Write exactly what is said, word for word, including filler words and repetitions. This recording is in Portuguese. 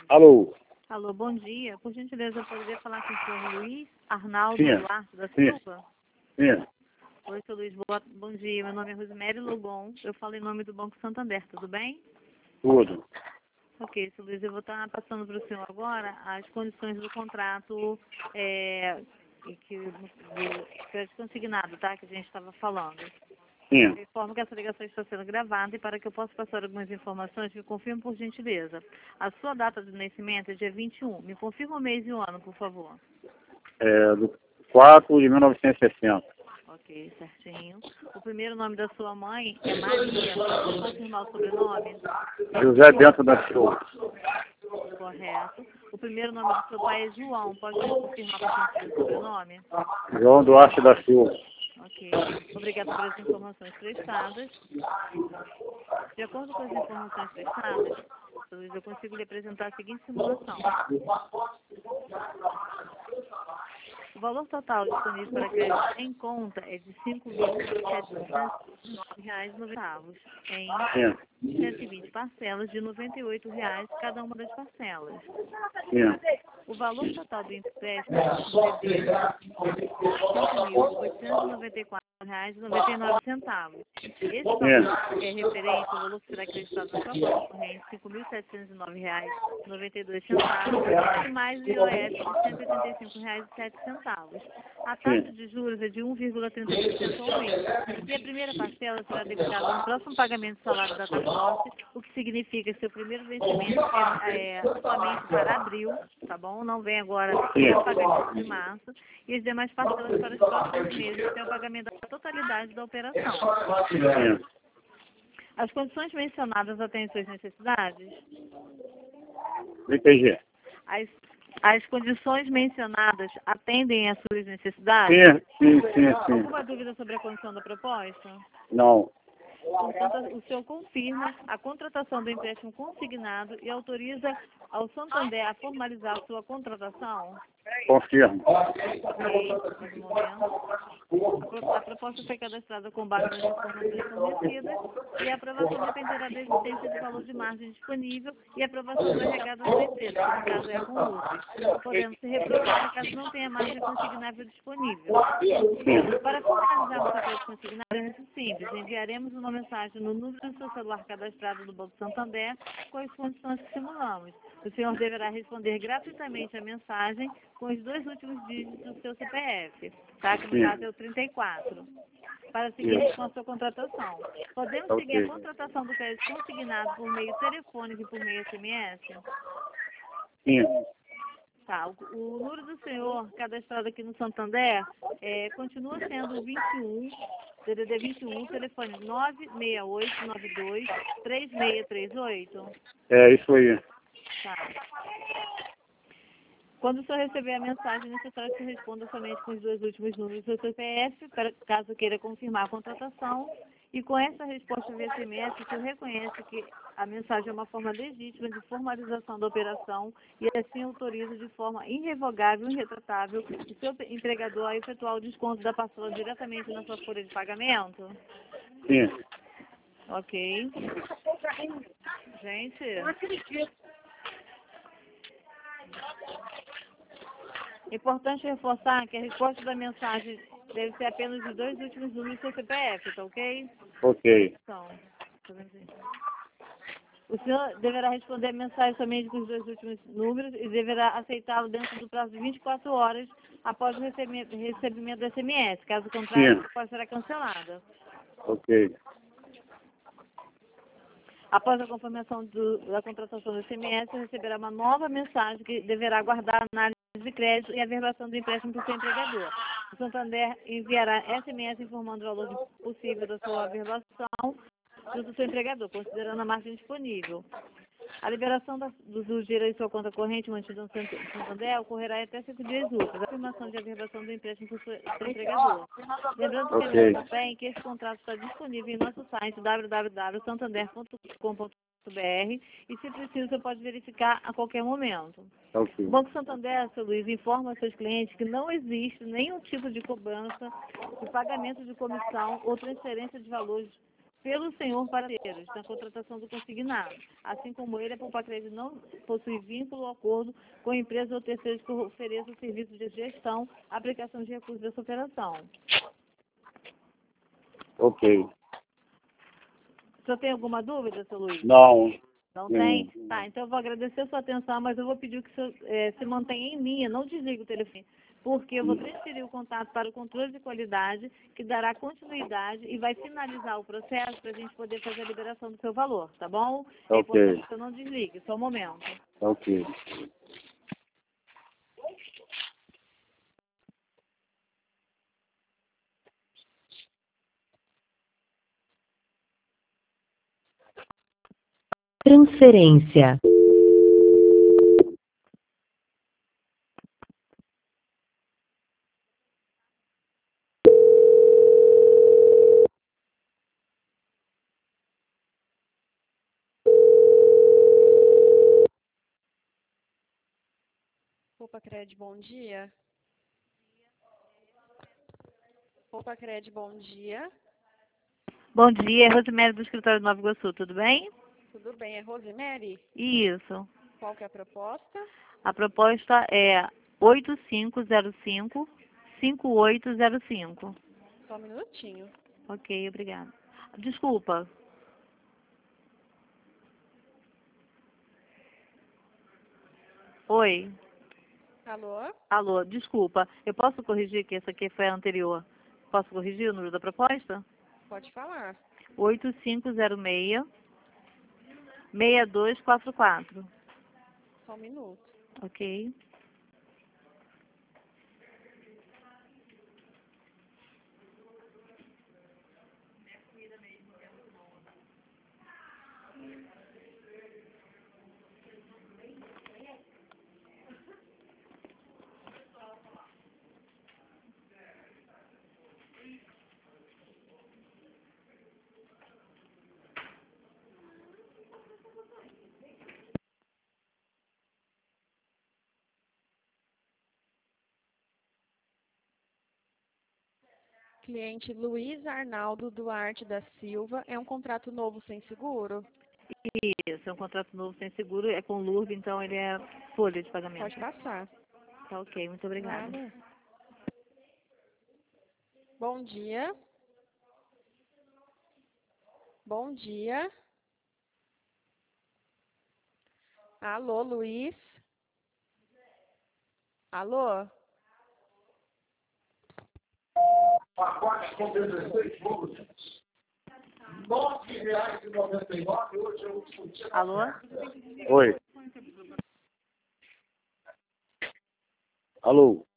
Alô? Alô, bom dia. Por gentileza, eu poderia falar com o senhor Luiz Arnaldo Sim. Duarte da Sim. Silva? Sim. Oi, seu Luiz, boa, bom dia. Meu nome é Rosemary Logon. Eu falo em nome do Banco Santander, tudo bem? Tudo. Ok, seu Luiz, eu vou estar passando para o senhor agora as condições do contrato é, que, do crédito consignado, tá? Que a gente estava falando. Sim. Eu informo que essa ligação está sendo gravada e para que eu possa passar algumas informações, me confirme por gentileza. A sua data de nascimento é dia vinte e um. Me confirma o mês e o ano, por favor. É, do quatro de mil novecentos e sessenta. Ok, certinho. O primeiro nome da sua mãe é Maria. Pode confirmar o sobrenome? José Bento da Silva. Correto. O primeiro nome do seu pai é João. Pode confirmar por gentileza o sobrenome? João Duarte da Silva. Ok. Obrigada pelas informações prestadas. De acordo com as informações prestadas, Luiz, eu consigo lhe apresentar a seguinte simulação. O valor total disponível para crédito em conta é de cinco mil setecentos e nove reais e noventa centavos em Sim. cento e vinte parcelas de noventa e oito reais cada uma das parcelas. Sim. O valor total do empréstimo é de cinco mil oitocentos e noventa e quatro reais e noventa e nove centavos. Esse valor é referente ao valor que será acreditado na sua conta corrente, cinco mil setecentos e nove reais e noventa e dois centavos, e mais o I O F de cento e oitenta e cinco reais e sete centavos. A taxa de juros é de um vírgula trinta por cento ao mês. E a primeira parcela será debitada no próximo pagamento do salário da transporte, o que significa que seu primeiro vencimento é, é somente para abril, tá bom? Não vem agora o pagamento de março, e as demais parcelas para os próximos meses até o pagamento da totalidade da operação. Sim. As condições mencionadas atendem suas necessidades? Não entendi. As, as condições mencionadas atendem às suas necessidades? Sim, sim, sim, sim. Alguma dúvida sobre a condição da proposta? Não. Portanto, o senhor confirma a contratação do empréstimo consignado e autoriza ao Santander a formalizar a sua contratação? Confirmo. Ok, mais um momento. A, pro, a proposta foi cadastrada com base nas informações fornecidas e a aprovação dependerá da existência de valor de margem disponível e a aprovação do regado da empresa, que no caso é a Conlupe, podendo ser reprovada caso não tenha margem consignável disponível. Para formalizar o seu crédito consignado é muito simples. Enviaremos uma mensagem no número do seu celular cadastrado do Banco Santander com as condições que simulamos. O senhor deverá responder gratuitamente a mensagem com os dois últimos dígitos do seu C P F, tá? Que no caso é o trinta e quatro, para seguir com a sua contratação. Podemos Ok. seguir a contratação do crédito consignado por meio telefônico e por meio S M S? Sim. Tá, o, o número do senhor cadastrado aqui no Santander é, continua sendo o vinte e um, D D D vinte e um, telefone nove seis oito nove dois três seis três oito. É isso aí. Tá. Quando o senhor receber a mensagem, é necessário que responda somente com os dois últimos números do seu C P F, para, caso queira confirmar a contratação. E com essa resposta via S M S, o senhor reconhece que a mensagem é uma forma legítima de formalização da operação e assim autoriza de forma irrevogável e irretratável o seu empregador a efetuar o desconto da parcela diretamente na sua folha de pagamento? Sim. Ok. Gente... É importante reforçar que a resposta da mensagem deve ser apenas os dois últimos números do seu C P F, tá ok? Ok. Então, o senhor deverá responder a mensagem somente com os dois últimos números e deverá aceitá-lo dentro do prazo de vinte e quatro horas após o recebimento, recebimento do S M S. Caso contrário, Sim. a resposta será cancelada. Ok. Após a confirmação do, da contratação do S M S, receberá uma nova mensagem que deverá aguardar a análise de crédito e a averbação do empréstimo por seu empregador. O Santander enviará S M S informando o valor possível da sua averbação junto ao seu empregador, considerando a margem disponível. A liberação da, do, do dinheiro em sua conta corrente mantida no Santander ocorrerá até cinco dias úteis. A afirmação de averbação do empréstimo por seu, seu empregador. Lembrando Ok. também que esse contrato está disponível em nosso site w w w ponto santander ponto com ponto b r e, se preciso, você pode verificar a qualquer momento. Ok. O Banco Santander, seu Luiz, informa aos seus clientes que não existe nenhum tipo de cobrança de pagamento de comissão ou transferência de valores pelo senhor Paradeiros, na contratação do consignado. Assim como ele, a Poupa-Crédito não possui vínculo ou acordo com empresa ou terceiros que ofereçam serviços de gestão, aplicação de recursos dessa operação. Ok. O senhor tem alguma dúvida, seu Luiz? Não. Não Sim. tem? Tá, então eu vou agradecer a sua atenção, mas eu vou pedir que o senhor eh, se mantenha em linha, não desligue o telefone, porque eu vou transferir o contato para o controle de qualidade, que dará continuidade e vai finalizar o processo para a gente poder fazer a liberação do seu valor, tá bom? É Ok. importante que o senhor não desligue, só um momento. Ok. Transferência. Poupa-Crédito, bom dia. Poupa-Crédito, bom dia. Bom dia, é Rosemary do escritório do Nova Iguaçu, tudo bem? Tudo bem, é Rosemary? Isso. Qual que é a proposta? A proposta é oito cinco zero cinco, cinco oito zero cinco. Só um minutinho. Ok, obrigada. Desculpa. Oi. Alô? Alô, desculpa. Eu posso corrigir que essa aqui foi a anterior? Posso corrigir o número da proposta? Pode falar. oito cinco zero seis, seis dois quatro quatro. Só um minuto. Ok. Cliente Luiz Arnaldo Duarte da Silva. É um contrato novo sem seguro? Isso, é um contrato novo sem seguro, é com L U R B, então ele é folha de pagamento. Pode passar. Tá ok, muito obrigada. Nada. Bom dia. Bom dia. Alô, Luiz? Alô? Pacote com dezesseis músicas. nove reais e noventa e nove, hoje eu discuti. Alô? Oi. Alô.